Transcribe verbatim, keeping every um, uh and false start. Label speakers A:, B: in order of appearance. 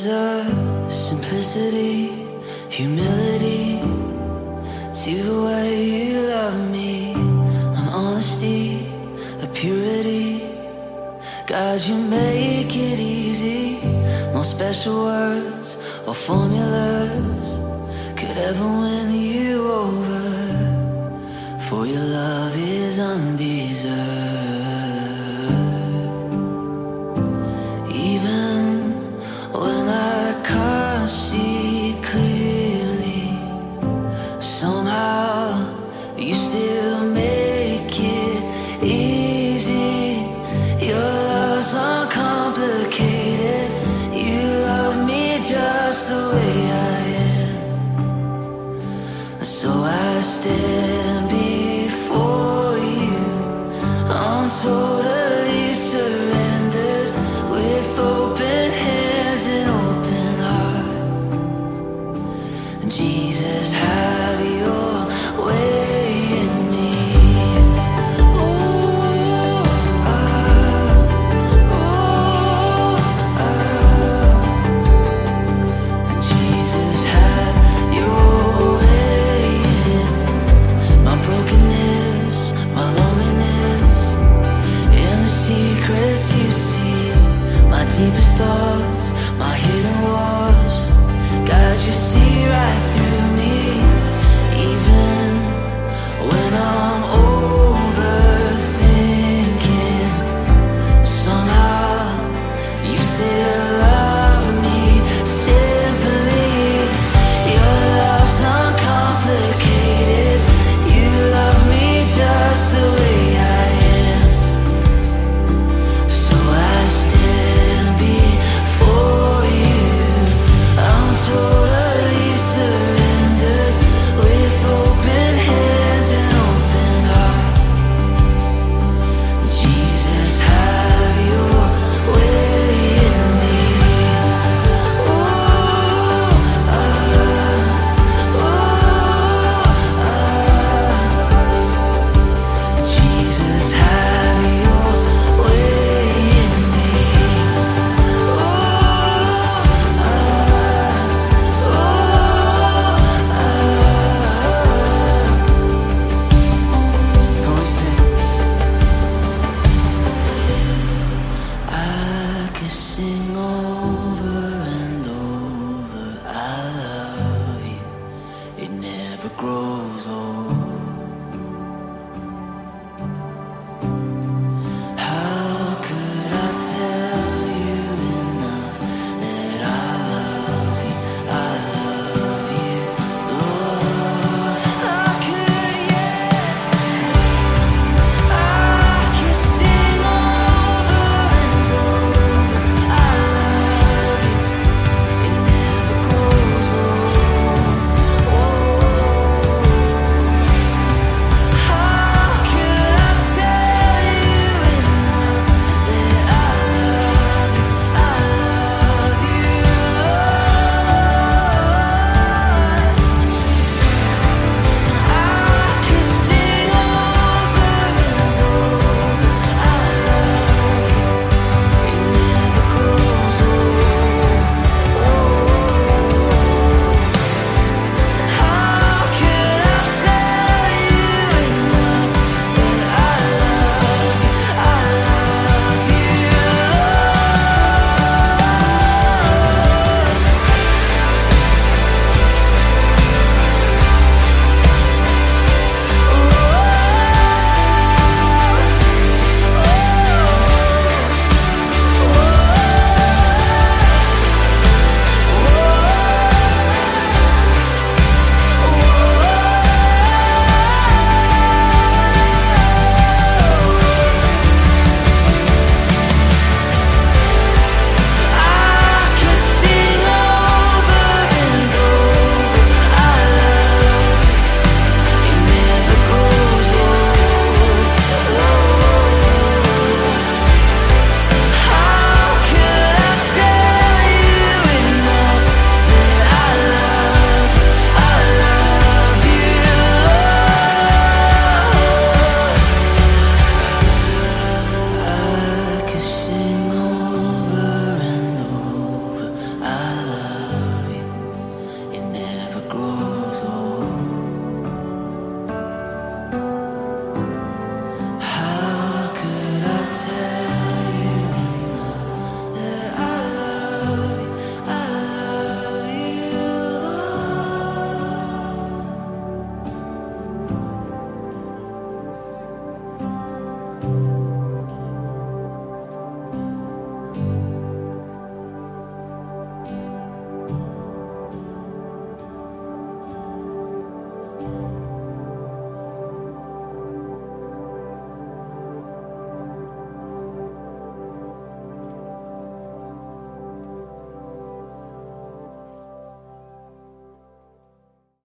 A: There's a simplicity, humility to the way you love me, an honesty, a purity. God, you make it easy. No special words or formulas could ever win you over, for your love is undeserved. Even when I can't see clearly, somehow you still make it easy. Your love's uncomplicated. You love me just the way I am. So I stand before you, I'm told